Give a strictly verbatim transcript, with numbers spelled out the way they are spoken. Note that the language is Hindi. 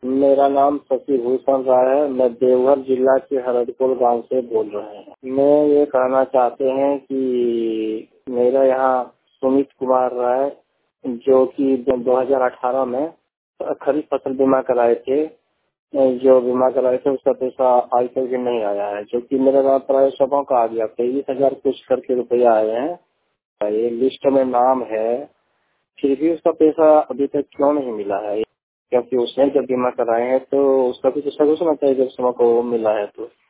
मेरा नाम शशिभूषण राय है। मैं देवघर जिला के हरदपुर गांव से बोल रहे हैं। मैं ये कहना चाहते हैं कि मेरा यहाँ सुमित कुमार राय जो कि दो हज़ार अठारह में खरीफ फसल बीमा कराए थे, जो बीमा कराए थे उसका पैसा आज तक भी नहीं आया है, जो कि मेरे नाम प्राय सबों का आ गया। तेईस हजार कुछ करके रुपया आए हैं, ये लिस्ट में नाम है, फिर भी उसका पैसा अभी तक क्यों नहीं मिला है? क्योंकि उसने जब बीमा कराए हैं तो उसका भी पैसा कुछ ना चाहिए जब समय को मिला है तो।